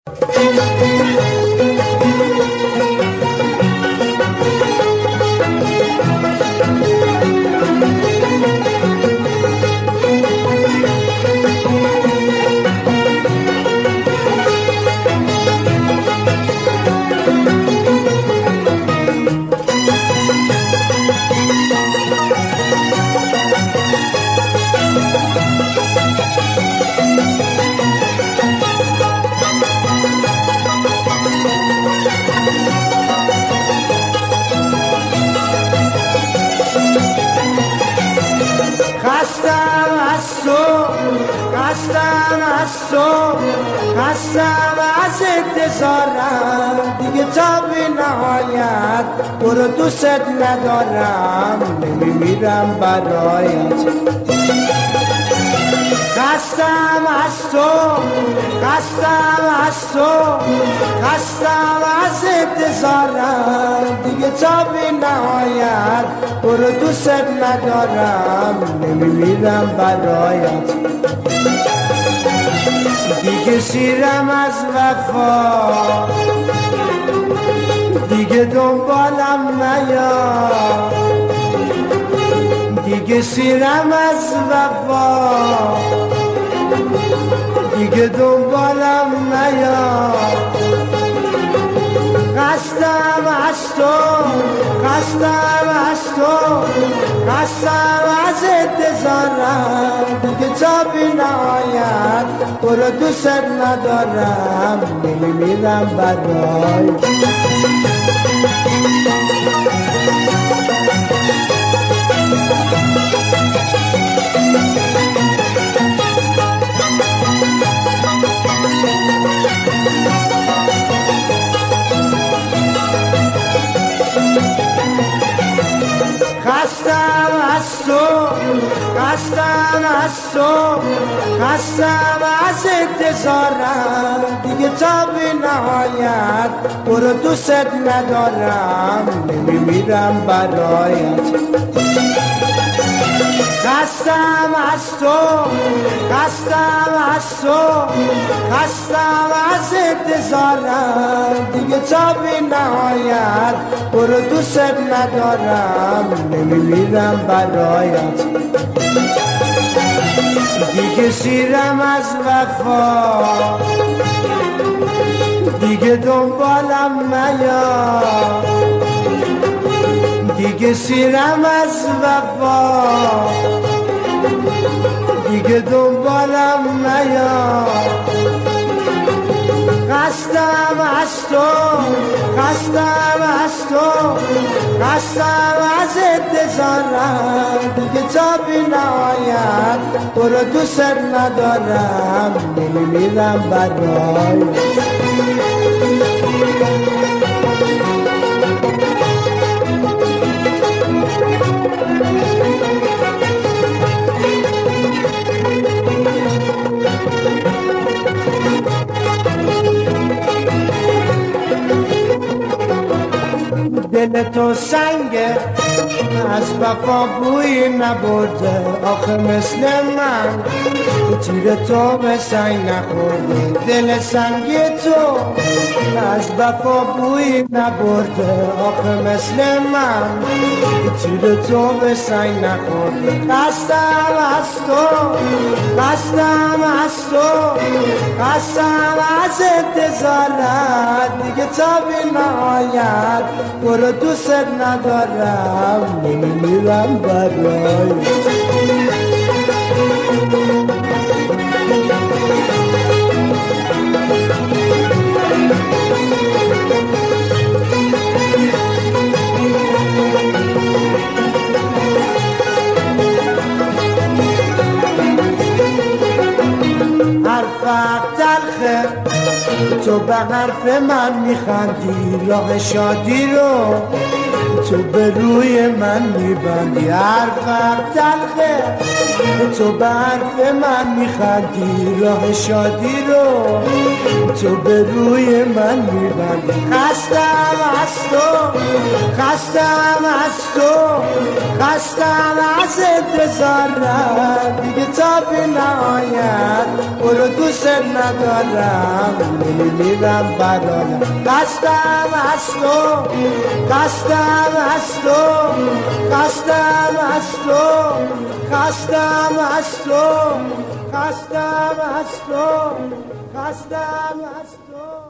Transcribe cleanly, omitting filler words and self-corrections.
خستم از انتظارم دیگه تا بی نهایت برو دوست ندارم نمیمیرم برایت خستم از تو خستم از انتظارم دیگه تا بی نهایت برو دوست ندارم نمیمیرم برایت دیگه سیرم از وفا دیگه دنبالم نیا دیگه سیرم از وفا دیگه دنبالم نیا خستم از از انتظارم دیگه تا بی نهایت برو دوست ندارم نمیمیرم برای خستم از انتظارم دیگه تا بی نهایت برو دوست ندارم نمیمیرم برایت خستم از انتظارم دیگه تا بی نهایت برو دوست ندارم نمیمیرم برایت دیگه سیرم از وفا دیگه دنبالم نیا دیگه سیرم از وفا دیگه دنبالم نیا خستم از انتظارم دیگه تا بی نهایت برو دوست ندارم نمیمیرم برای دل تو سنگه از وفا بوی نبرده آخه مثل من تیر تو به سنگ نخورده دل سنگی تو از وفا بوی نبرده آخه مثل من تیر تو به سنگ نخورده خستم از انتظارت دیگه تا بی نهایت برو دوست ندارم نمیمیرم برای حرفت تلخه تو به حرف من میخندی راه شادی رو تو به روی من میبندی حرفت تلخه تو به حرف من میخندی راه شادی رو تو به روی من میبندی خستم از تو خستم از تو خستم از انتظارم دیگه تا به نهایت برو دوست ندارم نمیمیرم برایم خستم از تو خستم از تو خستم از تو خستم از تو خستم از تو خستم از تو